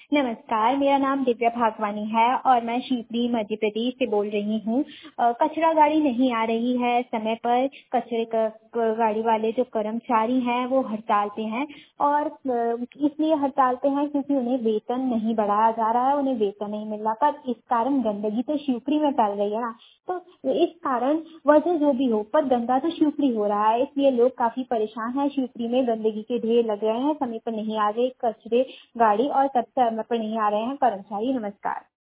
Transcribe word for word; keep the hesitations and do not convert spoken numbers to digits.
नमस्कार, मेरा नाम दिव्या भागवानी है और मैं शिवपुरी मध्य प्रदेश से बोल रही हूँ। अ, कचरा गाड़ी नहीं आ रही है समय पर, कचरे क क गाड़ी वाले जो कर्मचारी हैं वो हड़ताल पे हैं और अ, इसलिए हड़ताल पे हैं क्योंकि उन्हें वेतन नहीं बढ़ाया जा रहा है, उन्हें वेतन नहीं मिल रहा। पर इस कारण गंदगी तो शिवपुरी में फैल रही है ना, तो इस कारण वजह जो भी हो पर गंदा तो शिवपुरी हो रहा है, इसलिए लोग काफ़ी परेशान हैं। शिवपुरी में गंदगी के ढेर लग रहे हैं, समय पर नहीं आ रहे कचरे गाड़ी और समय पर नहीं आ रहे हैं कर्मचारी। नमस्कार।